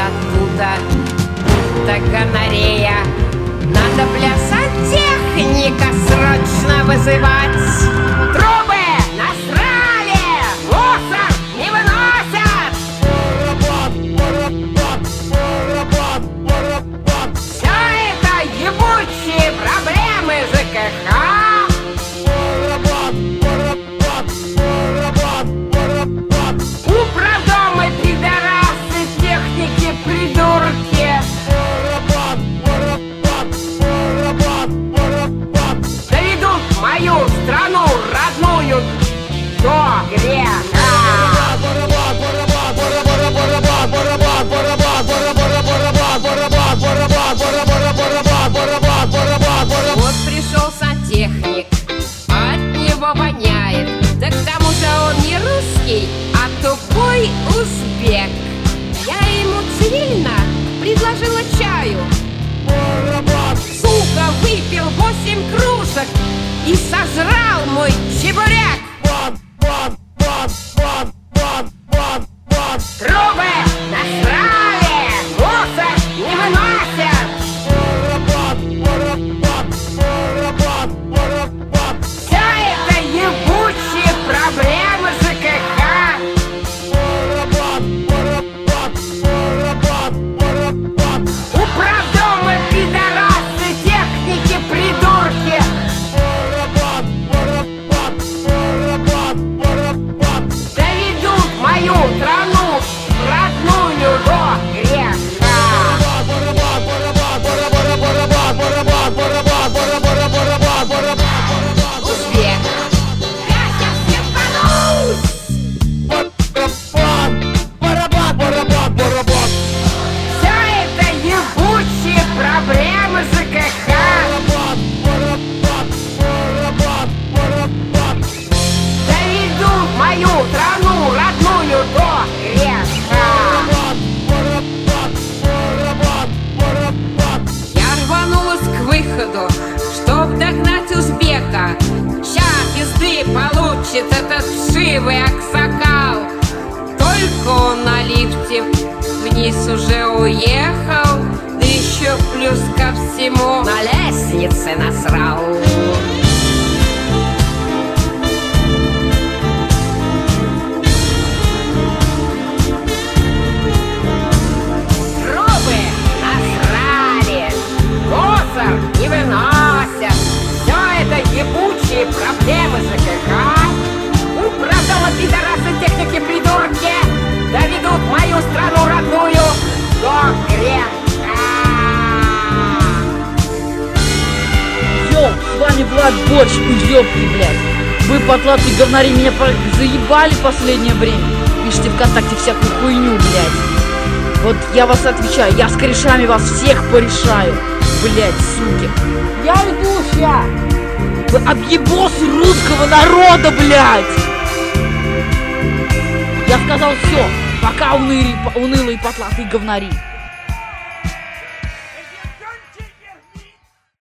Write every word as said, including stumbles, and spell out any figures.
оттуда, будто гонорея. Надо плясать, техника срочно вызывать. Трубы насрали, мусор не выносят. Все это ебучие проблемы ЖКХ. Управдомы, пидорасы, техники, придурки. Доведут мою страну родную до греха. Вот пришел сантехник, от него воняет. Да к тому же он не русский, а тупой узбек. Я ему цивильно предложила чаю. Сука, выпил восемь кружек и сожрал мой чебурек. Трубы насрали, мусор не выносят. Вся эта ебучие проблемы ЖКХ. Управдомы, пидорасы, техники, придурки. Доведут мою страну родную до греха. Узбек, я сейчас ебанусь. Вся эта ебучие проблемы ЖКХ. Доведут мою страну родную до греха. Я рванулась к выходу, чтоб догнать узбека. Ща пизды получит этот вшивый аксакал. Только он на лифте вниз уже уехал, да еще плюс ко всему на лестнице насрал. Трубы насрали, мусор не выносят. Все это ебучие проблемы ЖКХ. Управдомы, пидорасы, техники, придурки. Доведут мою страну родную до греха. Йоу, с вами Влад Борщ, уёбки, блядь. Вы, потлатые говнари, меня заебали последнее время. Пишите ВКонтакте всякую хуйню, блядь. Вот я вас отвечаю, я с корешами вас всех порешаю. Блядь, суки. Я иду ща. Вы объебосы русского народа, блядь. Я сказал все. Пока, унылые, унылые потлатые говнари.